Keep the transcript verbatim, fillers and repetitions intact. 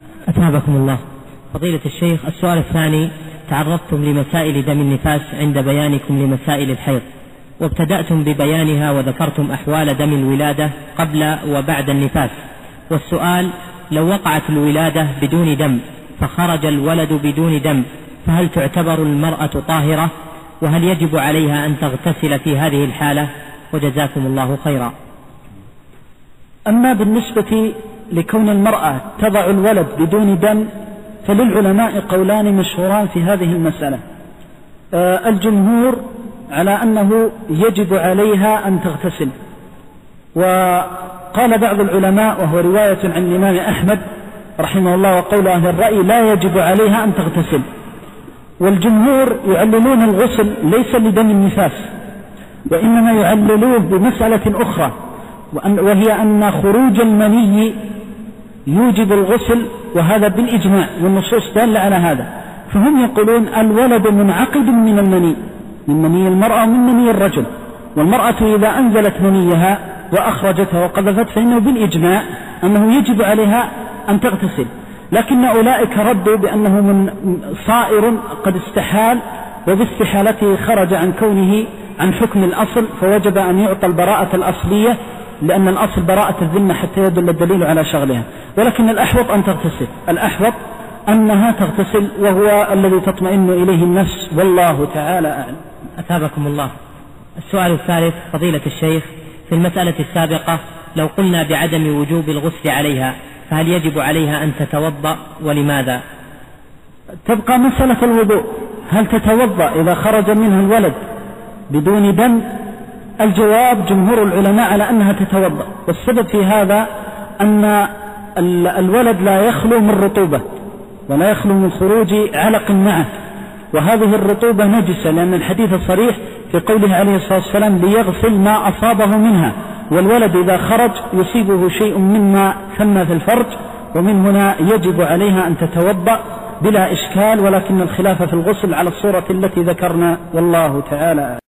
أثابكم الله. فضيلة الشيخ، السؤال الثاني: تعرضتم لمسائل دم النفاس عند بيانكم لمسائل الحيض، وابتدأتم ببيانها وذكرتم أحوال دم الولادة قبل وبعد النفاس، والسؤال: لو وقعت الولادة بدون دم فخرج الولد بدون دم، فهل تعتبر المرأة طاهرة؟ وهل يجب عليها أن تغتسل في هذه الحالة؟ وجزاكم الله خيرا. أما بالنسبة لكون المرأة تضع الولد بدون دم فللعلماء قولان مشهوران في هذه المسألة. آه الجمهور على أنه يجب عليها أن تغتسل، وقال بعض العلماء وهو رواية عن الإمام أحمد رحمه الله وقول أهل الرأي لا يجب عليها أن تغتسل. والجمهور يعللون الغسل ليس لدم النفاس، وإنما يعللوه بمسألة أخرى، وهي أن خروج المني يوجب الغسل، وهذا بالإجماع والنصوص دالة على هذا. فهم يقولون الولد منعقد من المني، من مني المرأة ومن مني الرجل، والمرأة إذا أنزلت منيها وأخرجتها وقذفت فإنه بالإجماع أنه يجب عليها أن تغتسل. لكن أولئك ردوا بأنه من صائر قد استحال، وباستحالته خرج عن كونه عن حكم الأصل، فوجب أن يعطى البراءة الأصلية، لأن الأصل براءة الذمة حتى يدل الدليل على شغلها. ولكن الأحوط أن تغتسل، الأحوط أنها تغتسل، وهو الذي تطمئن إليه النفس، والله تعالى أعلم. أثابكم الله. السؤال الثالث: فضيلة الشيخ، في المسألة السابقة لو قلنا بعدم وجوب الغسل عليها فهل يجب عليها أن تتوضأ، ولماذا؟ تبقى مسألة الوضوء، هل تتوضأ إذا خرج منها الولد بدون دم؟ الجواب جمهور العلماء على أنها تتوضأ، والسبب في هذا أن الولد لا يخلو من رطوبة ولا يخلو من خروج علق معه، وهذه الرطوبة نجسة، لأن الحديث الصريح في قوله عليه الصلاة والسلام ليغسل ما أصابه منها، والولد إذا خرج يصيبه شيء مما ثم في الفرج، ومن هنا يجب عليها أن تتوضأ بلا إشكال، ولكن الخلاف في الغسل على الصورة التي ذكرنا، والله تعالى.